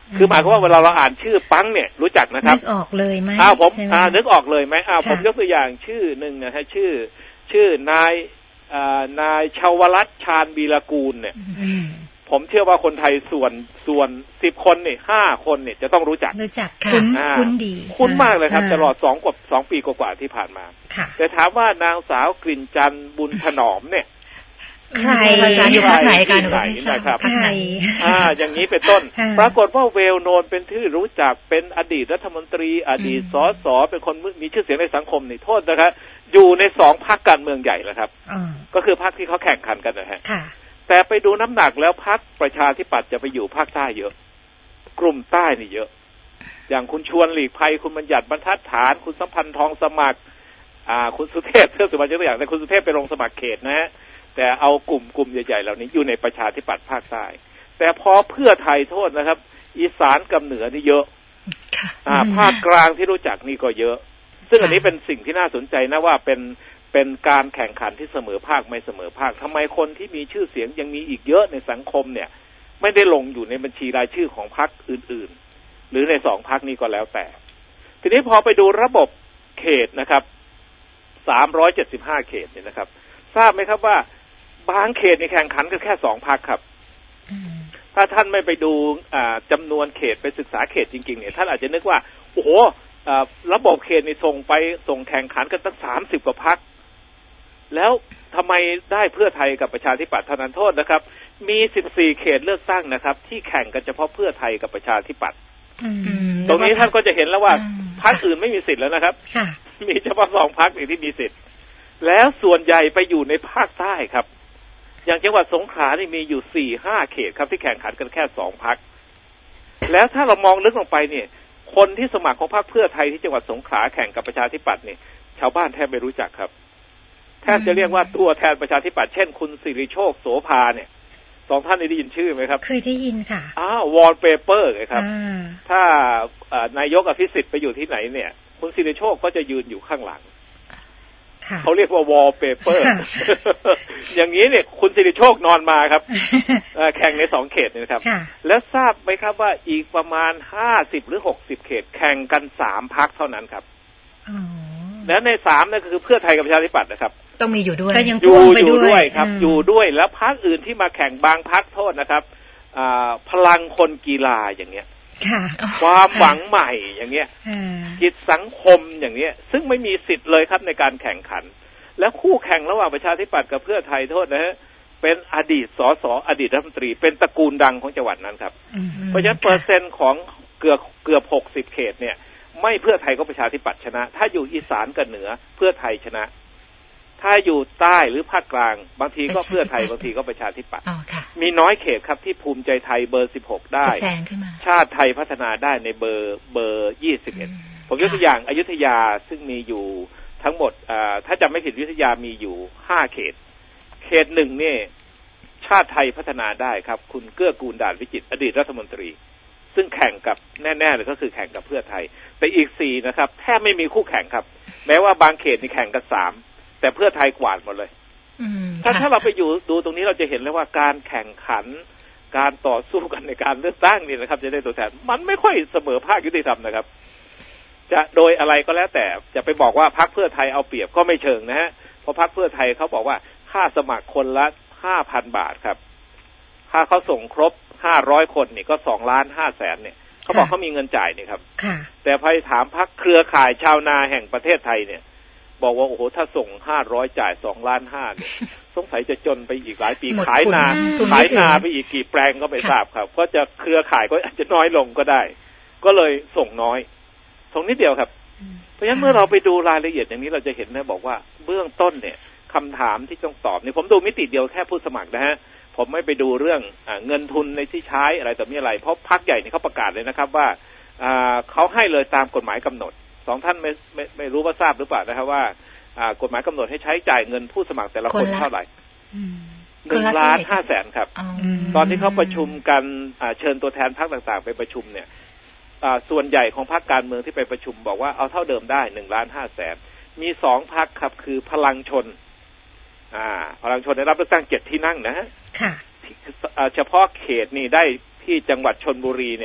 คือหมายความว่าเวลาเราอ่านชื่อปังเนี่ยรู้จักนะครับนึกออกเลยไหมอ้าวผมอ่านึกออกเลยไหมอ้าวผมยกตัวอย่างชื่อหนึ่งนะฮะชื่อชื่อนายอ่านายชาวรัตน์ชาญวีรกูลเนี่ยผมเชื่อว่าคนไทยส่วนส่วนสิบคนเนี่ยห้าคนเนี่ยจะต้องรู้จักรู้จักคุ้นคุ้นดีคุ้นมากเลยครับตลอดสองกว่าสองปีกว่าที่ผ่านมาแต่ถามว่านางสาวกลิ่นจันทร์บุญถนอมเนี่ยใครอยู่ภาคไหนกันไหนนะครับใครอ่าอย่างนี้เป็นต้นปรากฏว่าเวลโนนเป็นที่รู้จักเป็นอดีตรัฐมนตรีอดีตสสเป็นคนมีชื่อเสียงในสังคมนี่โทษนะครับอยู่ในสองพรรคการเมืองใหญ่แล้วครับก็คือพรรคที่เขาแข่งขันกันนะฮะแต่ไปดูน้ำหนักแล้วพรรคประชาธิปัตย์จะไปอยู่ภาคใต้เยอะกลุ่มใต้นี่เยอะอย่างคุณชวนหลีกภัยคุณบัญญัติบรรทัดฐานคุณสัมพันธ์ทองสมัครอ่าคุณสุเทพเทือกสุบรรณยกตัวอย่างแต่คุณสุเทพไปลงสมัครเขตนะฮะแต่เอากลุ่มกลุ่มใหญ่ๆเหล่านี้อยู่ในประชาธิปัตย์ภาคใต้แต่พอเพื่อไทยโทษนะครับอีสานกับเหนือนี่เยอะอ่าภาคกลางที่รู้จักนี่ก็เยอะซึ่งอันนี้เป็นสิ่งที่น่าสนใจนะว่าเป็นเป็นการแข่งขันที่เสมอภาคไม่เสมอภาคทำไมคนที่มีชื่อเสียงยังมีอีกเยอะในสังคมเนี่ยไม่ได้ลงอยู่ในบัญชีรายชื่อของพรรคอื่นๆหรือในสองพรรคนี้ก็แล้วแต่ทีนี้พอไปดูระบบเขตนะครับสามร้อยเจ็ดสิบห้าเขตเนี่ยนะครับทราบไหมครับว่าบางเขตในแข่งขันกันแค่สองพรรคครับถ้าท่านไม่ไปดูจำนวนเขตไปศึกษาเขตจริงๆเนี่ยท่านอาจจะนึกว่าโอ้โหระบบเขตนี่ส่งไปส่งแข่งขันกันตั้งสามสิบกว่าพรรคแล้วทำไมได้เพื่อไทยกับประชาธิปัตย์เท่านั้นโทษนะครับมีสิบสี่เขตเลือกตั้งนะครับที่แข่งกันเฉพาะเพื่อไทยกับประชาธิปัตย์ตรงนี้ท่านก็จะเห็นแล้วว่าพรรคอื่นไม่มีสิทธิ์แล้วนะครับมีเฉพาะสองพรรคที่มีสิทธิ์แล้วส่วนใหญ่ไปอยู่ในภาคใต้ครับอย่างจังหวัดสงขลานี่มีอยู่สี่ห้าเขตครับที่แข่งขันกันแค่สองพรรคแล้วถ้าเรามองลึกลงไปเนี่ยคนที่สมัครของพรรคเพื่อไทยที่จังหวัดสงขลาแข่งกับประชาธิปัตย์เนี่ยชาวบ้านแทบไม่รู้จักครับแทบจะเรียกว่าตัวแทนประชาธิปัตย์เช่นคุณสิริโชคโสภาเนี่ยสองท่านได้ยินชื่อไหมครับเคยได้ยินค่ะอ้าววอลเปเปอร์ไงครับถ้านายกอภิสิทธิ์ไปอยู่ที่ไหนเนี่ยคุณสิริโชคก็จะยืนอยู่ข้างหลังเขาเรียกว่าวอลเปเปอร์อย่างนี้เนี่ยคุณสิริโชคนอนมาครับแข่งในสองเขตนี่ครับแล้วทราบไหมครับว่าอีกประมาณห้าสิบหรือหกสิบเขตแข่งกันสามพรรคเท่านั้นครับแล้วในสามนั่นคือเพื่อไทยกับประชาธิปัตย์นะครับต้องมีอยู่ด้วยอยู่อยู่ด้วยครับอยู่ด้วยแล้วพรรคอื่นที่มาแข่งบางพรรคโทษนะครับพลังคนกีฬาอย่างเงี้ยความหวังใหม่อย่างเงี้ยจิตสังคมอย่างเงี้ยซึ่งไม่มีสิทธิ์เลยครับในการแข่งขันแล้วคู่แข่งระหว่างประชาธิปัตย์กับเพื่อไทยโทษนะฮะเป็นอดีตสสอดีตรัฐมนตรีเป็นตระกูลดังของจังหวัดนั้นครับเพราะฉะนั้นเปอร์เซ็นต์ของเกือบเกือบหกสิบเขตเนี่ยไม่เพื่อไทยก็ประชาธิปัตย์ชนะถ้าอยู่อีสานกับเหนือเพื่อไทยชนะถ้าอยู่ใต้หรือภาคกลางบางทีก็เพื่อไทยบางทีก็ประชาธิปัตย์มีน้อยเขตครับที่ภูมิใจไทยเบอร์สิบหกได้ชาติไทยพัฒนาได้ในเบอร์เบอร์ยี่สิบเอ็ดผมยกตัวอย่างอยุธยาซึ่งมีอยู่ทั้งหมดถ้าจำไม่ผิดอยุธยามีอยู่ห้าเขตเขตหนึ่งเนี่ยชาติไทยพัฒนาได้ครับคุณเกื้อกูลด่านวิจิตรอดีตรัฐมนตรีซึ่งแข่งกับแน่ๆเลยก็คือแข่งกับเพื่อไทยแต่อีกสี่นะครับแทบไม่มีคู่แข่งครับแม้ว่าบางเขตนี่แข่งกันสามแต่เพื่อไทยกวาดหมดเลยถ้าถ้าเราไปอยู่ดูตรงนี้เราจะเห็นเลยว่าการแข่งขันการต่อสู้กันในการเลือกตั้งนี่นะครับจะได้ตัวแทนมันไม่ค่อยเสมอภาคยุติธรรมนะครับจะโดยอะไรก็แล้วแต่จะไปบอกว่าพรรคเพื่อไทยเอาเปรียบก็ไม่เชิงนะฮะเพราะพรรคเพื่อไทยเขาบอกว่าค่าสมัครคนละห้าพันบาทครับถ้าเขาส่งครบห้าร้อยคนนี่ก็สองล้านห้าแสนเนี่ยเขาบอกเขามีเงินจ่ายนี่ครับแต่พอถามพรรคเครือข่ายชาวนาแห่งประเทศไทยเนี่ยบอกว่าโอ้โหถ้าส่งห้าร้อยจ่ายสองล้านห้าเนี่ยสงสัยจะจนไปอีกหลายปีขายนาขายนาไปอีกกี่แปลงก็ไม่ทราบครับก็จะเครือข่ายก็อาจจะน้อยลงก็ได้ก็เลยส่งน้อยส่งนิดเดียวครับเพราะฉะนั้นเมื่อเราไปดูรายละเอียดอย่างนี้เราจะเห็นนะบอกว่าเบื้องต้นเนี่ยคำถามที่ต้องตอบเนี่ยผมดูมิติเดียวแค่ผู้สมัครนะฮะผมไม่ไปดูเรื่องเงินทุนในที่ใช้อะไรต่อมีอะไรเพราะพรรคใหญ่นี่เขาประกาศเลยนะครับว่าเขาให้เลยตามกฎหมายกำหนดสองท่านไม่ไม่ไม่รู้ว่าทราบหรือเปล่านะครับว่ากฎหมายกำหนดให้ใช้จ่ายเงินผู้สมัครแต่ละคนเท่าไหร่หนึ่งล้านห้าแสนครับตอนที่เขาประชุมกันเชิญตัวแทนพรรคต่างๆไปประชุมเนี่ยส่วนใหญ่ของพรรคการเมืองที่ไปประชุมบอกว่าเอาเท่าเดิมได้หนึ่งล้านห้าแสนมีสองพรรคครับคือพลังชนอ่าพลังชนได้รับเลือกตั้งเจ็ดที่นั่งนะฮะเฉพาะเขตนี่ได้ที่จังหวัดชลบุรีเนี่ย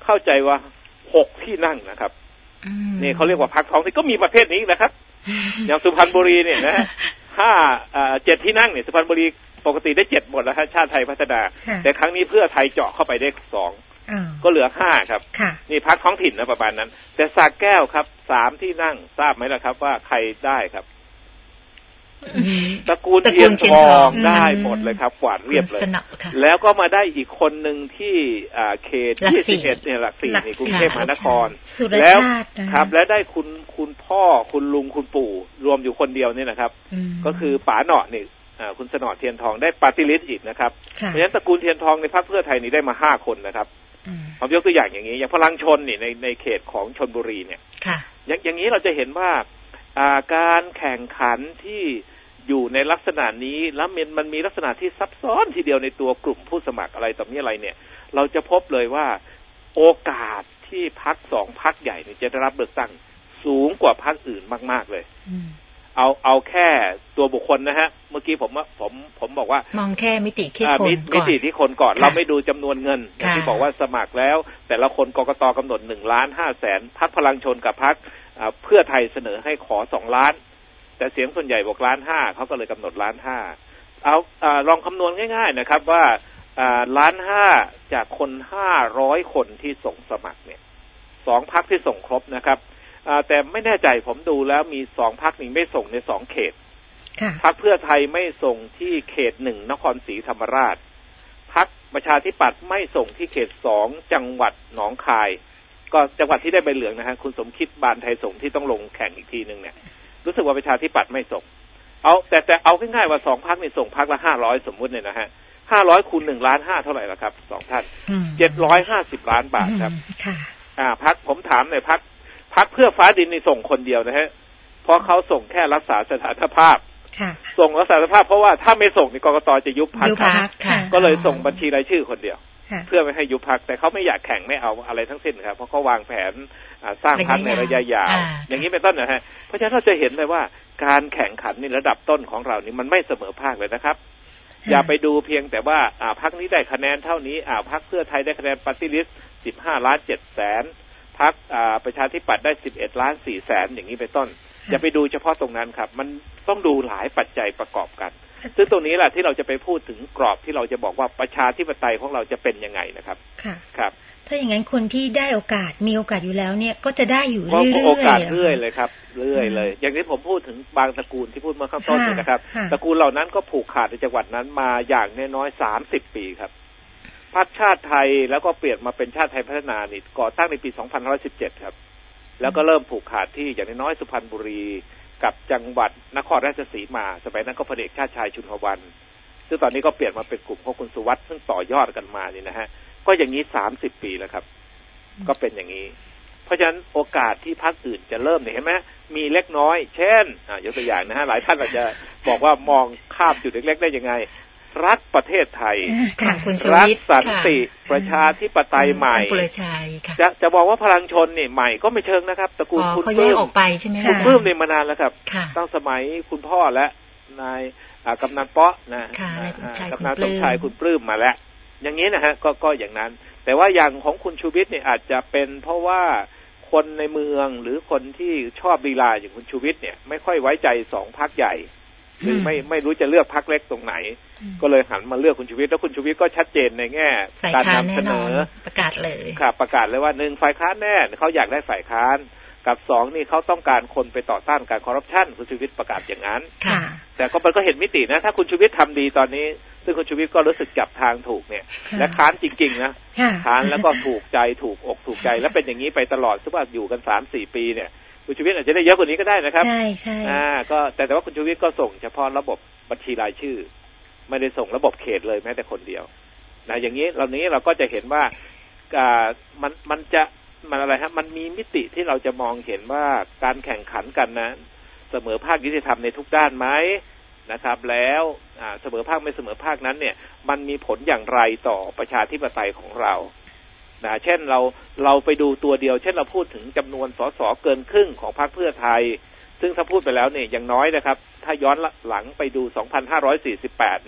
เข้าใจว่าหกที่นั่งนะครับนี่เขาเรียกว่าพรรคท้องถิ่นก็มีประเภทนี้นะครับอย่างสุพรรณบุรีเนี่ยนะห้าเจ็ดที่นั่งเนี่ยสุพรรณบุรีปกติได้เจ็ดหมดแล้วฮะชาติไทยพัฒนาแต่ครั้งนี้เพื่อไทยเจาะเข้าไปได้สองก็เหลือห้าครับนี่พรรคท้องถิ่นนะประมาณนั้นแต่สระแก้วครับสามที่นั่งทราบไหมล่ะครับว่าใครได้ครับตระกูลเทียนทองได้หมดเลยครับกวาดเรียบเลยแล้วก็มาได้อีกคนหนึ่งที่เขตยี่สิบเอ็ดเนี่ยหลักสี่ในกรุงเทพมหานครแล้วครับและได้คุณคุณพ่อคุณลุงคุณปู่รวมอยู่คนเดียวนี่นะครับก็คือป๋าเหนาะนี่คุณสนอเทียนทองได้ปาร์ตี้ลิสต์อีกนะครับเพราะฉะนั้นตระกูลเทียนทองในพรรคเพื่อไทยนี่ได้มาห้าคนนะครับผมยกตัวอย่างอย่างนี้อย่างพลังชนนี่ในในเขตของชลบุรีเนี่ยอย่างอย่างนี้เราจะเห็นว่าการแข่งขันที่อยู่ในลักษณะนี้แล้วมันมันมีลักษณะที่ซับซ้อนทีเดียวในตัวกลุ่มผู้สมัครอะไรต่อมีอะไรเนี่ยเราจะพบเลยว่าโอกาสที่พรรคสองพรรคใหญ่เนี่ยจะได้รับเลือกตั้งสูงกว่าพรรคอื่นมากๆเลยเอาเอาแค่ตัวบุคคลนะฮะเมื่อกี้ผมว่าผมผมบอกว่ามองแค่มิติที่คนก่อนมิติที่คนก่อนเราไม่ดูจำนวนเงินที่บอกว่าสมัครแล้วแต่ละคนกกต.กำหนดหนึ่งล้านห้าแสนพรรคพลังชนกับพรรคเพื่อไทยเสนอให้ขอสองล้านแต่เสียงส่วนใหญ่บอกล้านห้าเขาก็เลยกำหนดล้านห้าเอาลองคำนวณง่ายๆนะครับว่าล้านห้าจากคนห้าร้อยคนที่ส่งสมัครเนี่ยสองพรรคที่ส่งครบนะครับแต่ไม่แน่ใจผมดูแล้วมีสองพรรคนี้ไม่ส่งในสองเขตพรรคเพื่อไทยไม่ส่งที่เขตหนึ่งนครศรีธรรมราชพรรคประชาธิปัตย์ไม่ส่งที่เขตสองจังหวัดหนองคายก็จังหวัดที่ได้ใบเหลืองนะฮะคุณสมคิดบานไทยส่งที่ต้องลงแข่งอีกทีนึงเนี่ยรู้สึกว่าประชาธิปัตย์ไม่ส่งเอาแต่แต่เอาง่ายๆว่าสองพรรคนี่ส่งพรรคละห้าร้อยสมมุติเนี่ยนะฮะห้าร้อยคูณหนึ่งล้านห้าเท่าไหร่ล่ะครับสองท่านเจ็ดร้อยห้าสิบล้านบาทครับอ่าพรรคผมถามหน่อยพรรคพรรคเพื่อฟ้าดินนี่ส่งคนเดียวนะฮะเพราะเขาส่งแค่รักษาสถานภาพส่งรักษาสถานภาพเพราะว่าถ้าไม่ส่งนี่กกต.จะยุบพรรคก็เลยส่งบัญชีรายชื่อคนเดียวเพื่อไม่ให้ยุบพรรคแต่เขาไม่อยากแข่งไม่เอาอะไรทั้งสิ้นครับเพราะเขาวางแผนสร้างพรรคในระยะยาวอย่างนี้เป็นต้นนะฮะเพราะฉะนั้นเราจะเห็นเลยว่าการแข่งขันในระดับต้นของเรานี่มันไม่เสมอภาคเลยนะครับอย่าไปดูเพียงแต่ว่าพรรคนี้ได้คะแนนเท่านี้พรรคเพื่อไทยได้คะแนนปาร์ตี้ลิสต์สิบห้าล้านเจ็ดแสนพรรคประชาธิปัตย์ได้สิบเอ็ดล้านสี่แสนอย่างนี้เป็นต้นอย่าไปดูเฉพาะตรงนั้นครับมันต้องดูหลายปัจจัยประกอบกันซึ่งตรงนี้แหละที่เราจะไปพูดถึงกรอบที่เราจะบอกว่าประชาธิปไตยของเราจะเป็นยังไงนะครับค่ะครับถ้าอย่างนั้นคนที่ได้โอกาสมีโอกาสอยู่แล้วเนี่ยก็จะได้อยู่เรื่อยๆโอกาสเรื่อยเลยครับเรื่อยเลยอย่างที่ผมพูดถึงบางตระกูลที่พูดมาข้างต้นเนี่ยนะครับตระกูลเหล่านั้นก็ผูกขาดในจังหวัดนั้นมาอย่างน้อยๆสามสิบปีครับพรรคชาติไทยแล้วก็เปลี่ยนมาเป็นชาติไทยพัฒนานี่ก่อตั้งในปีสองพันห้าร้อยสิบเจ็ดครับแล้วก็เริ่มผูกขาดที่อย่างน้อยๆสุพรรณบุรีกับจังหวัดนครราชสีมาสมัยนั้นก็พลเอกชาติชายชุนหวันซึ่งตอนนี้ก็เปลี่ยนมาเป็นกลุ่มของคุณสุวัฒน์ซึ่งต่อยอดกันมานี่นะฮะก็อย่างนี้สามสิบปีแล้วครับก็เป็นอย่างนี้เพราะฉะนั้นโอกาสที่พรรคอื่นจะเริ่มเนี่ยเห็นไหมมีเล็กน้อยเช่นอ่ายกตัวอย่างนะฮะหลายท่านอาจจะบอกว่ามองข้ามจุดเล็กๆได้ยังไงรักประเทศไทยรักสันติประชาธิปไตยใหม่จะจะบอกว่าพลังชนนี่ใหม่ก็ไม่เชิงนะครับตระกูลคุณปลื้มคุณปลื้มเนี่ยมานานแล้วครับตั้งสมัยคุณพ่อและนายกำนันเปาะนะกำนันสมชายคุณปลื้มมาแล้วอย่างนี้นะฮะก็ก็อย่างนั้นแต่ว่าอย่างของคุณชูวิทย์เนี่ยอาจจะเป็นเพราะว่าคนในเมืองหรือคนที่ชอบลีลาอย่างคุณชูวิทย์เนี่ยไม่ค่อยไว้ใจสองพรรคใหญ่หรือไม่ไม่รู้จะเลือกพรรคเล็กตรงไหนก็เลยหันมาเลือกคุณชูวิทย์แล้วคุณชูวิทย์ก็ชัดเจนในแง่การนำเสนอประกาศเลยค่ะประกาศเลยว่าหนึ่งฝ่ายค้านแน่เขาอยากได้ฝ่ายค้านกับสองนี่เขาต้องการคนไปต่อต้านการคอร์รัปชันคุณชูวิทย์ประกาศอย่างนั้นแต่ก็มันก็เห็นมิตินะถ้าคุณชูวิทย์ทำดีตอนนี้ซึ่งคุณชูวิทย์ก็รู้สึกจับทางถูกเนี่ยและค้านจริงๆนะค้านแล้วก็ถูกใจถูกอกถูกใจแล้วเป็นอย่างนี้ไปตลอดซึ่งว่าอยู่กันสามสี่ปีเนี่ยคุณชูวิทย์อาจจะได้เยอะกว่านี้ก็ได้นะครับใช่ใช่อ่าก็แต่แต่ว่าคุณชูวิทย์ก็ส่งเฉพาะระบบบัญชีรายชื่อไม่ได้ส่งระบบเขตเลยแม้แต่คนเดียวนะอย่างนี้เหล่านี้เราก็จะเห็นว่าอ่ามันมันจะมันอะไรฮะมันมีมิติที่เราจะมองเห็นว่าการแข่งขันกันนะเสมอภาคยุติธรรมในทุกด้านไหมนะครับแล้วเสมอภาคไม่เสมอภาคนั้นเนี่ยมันมีผลอย่างไรต่อประชาธิปไตยของเรานะเช่นเราเราไปดูตัวเดียวเช่นเราพูดถึงจำนวนสสเกินครึ่งของพรรคเพื่อไทยซึ่งถ้าพูดไปแล้วเนี่ยอย่างน้อยนะครับถ้าย้อนหลังไปดูสองพันห้าร้อยสี่สิบแปดเนี่ย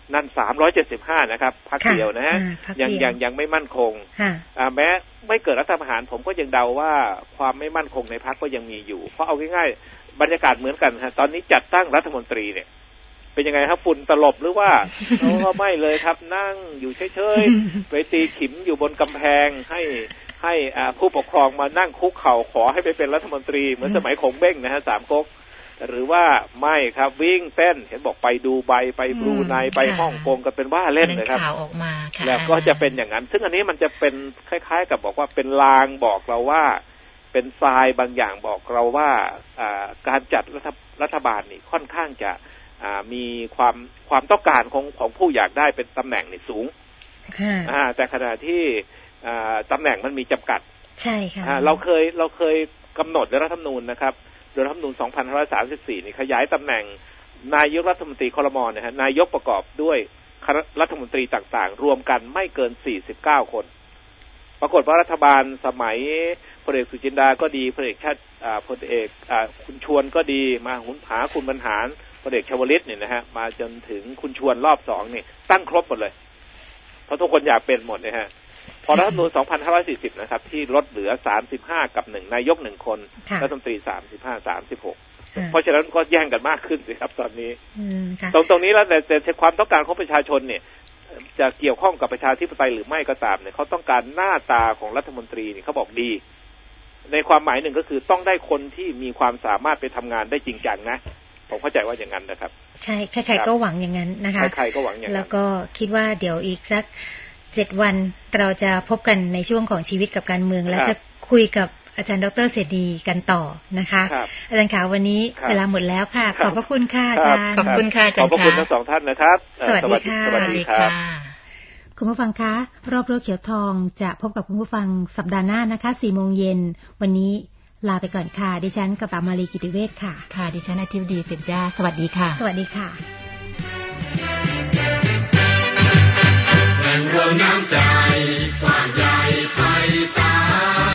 นั่นสามร้อยเจ็ดสิบห้านะครับพรรคเดียวนะฮะยังยังยังไม่มั่นคงแม้ไม่เกิดรัฐประหารผมก็ยังเดาว่าความไม่มั่นคงในพรรคก็ยังมีอยู่เพราะเอาง่ายๆบรรยากาศเหมือนกันฮะตอนนี้จัดตั้งรัฐมนตรีเนี่ยเป็นยังไงครับฝุ่นตลบหรือว่าเขาก็ไม่เลยครับนั่งอยู่เฉยๆไปตีขิมอยู่บนกำแพงให้ให้ผู้ปกครองมานั่งคุกเข่าขอให้ไปเป็นรัฐมนตรีเหมือนสมัยคงเบ้งนะฮะสามก๊กหรือว่าไม่ครับวิ่งเต้นเห็นบอกไปดูใบไปบรูไนไปฮ่องกงกันเป็นว่าเล่นเลยครับข่าวออกมาแล้วก็จะเป็นอย่างนั้นซึ่งอันนี้มันจะเป็นคล้ายๆกับบอกว่าเป็นลางบอกเราว่าเป็นทรายบางอย่างบอกเราว่าการจัดรัฐบาลนี่ค่อนข้างจะมีความความต้องการของของผู้อยากได้เป็นตำแหน่งนี่สูงแต่ขณะที่ตำแหน่งมันมีจำกัดใช่ค่ะเราเคยเราเคยกำหนดในรัฐธรรมนูญนะครับโดยรัฐธรรมนูญสองพันห้าร้อยสามสิบสี่นี่ขยายตำแหน่งนายกรัฐมนตรีครม.นะฮะนายกประกอบด้วยรัฐมนตรีต่างๆรวมกันไม่เกินสี่สิบเก้าคนปรากฏว่ารัฐบาลสมัยพลเอกสุจินดาก็ดีพลเอกชาติพลเอกคุณชวนก็ดีมาหุนหาคุณบรรหารพลเอกชวลิตเนี่ยนะฮะมาจนถึงคุณชวนรอบสองนี่ตั้งครบหมดเลยเพราะทุกคนอยากเป็นหมดนะฮะพอรัฐธรรมนูญสองพันห้าร้อยสี่สิบนะครับที่ลดเหลือสามสิบห้ากับหนึ่งนายกหนึ่งคนรัฐมนตรีสามสิบห้า สามสิบหกเพราะฉะนั้นก็แย่งกันมากขึ้นสิครับตอนนี้ตรงตรงนี้แล้วแต่แต่ความต้องการของประชาชนเนี่ยจะเกี่ยวข้องกับประชาธิปไตยหรือไม่ก็ตามเนี่ยเขาต้องการหน้าตาของรัฐมนตรีนี่เขาบอกดีในความหมายหนึ่งก็คือต้องได้คนที่มีความสามารถไปทำงานได้จริงจังนะผมเข้าใจว่าอย่างนั้นนะครับใช่ใครๆก็หวังอย่างนั้นนะคะใครๆก็หวังอย่างนั้นแล้วก็คิดว่าเดี๋ยวอีกสักเจ็ดวันเราจะพบกันในช่วงของชีวิตกับการเมืองและจะคุยกับอาจารย์ดร.เสรีกันต่อนะคะอาจารย์ขาววันนี้เวลาหมดแล้วค่ะขอบพระคุณค่ะอาจารย์ขอบคุณค่ะอาจารย์ขอบพระคุณทั้งสองท่านนะครับสวัสดีค่ะสวัสดีค่ะคุณผู้ฟังคะรอบโลกเขียวทองจะพบกับคุณผู้ฟังสัปดาห์หน้านะคะสี่โมงเย็นวันนี้ลาไปก่อนค่ะดิฉันกระตามาลีกิติเวชค่ะค่ะดิฉันอาทิตย์ดีเสร็จจ้าสวัสดีค่ะสวัสดีค่ะ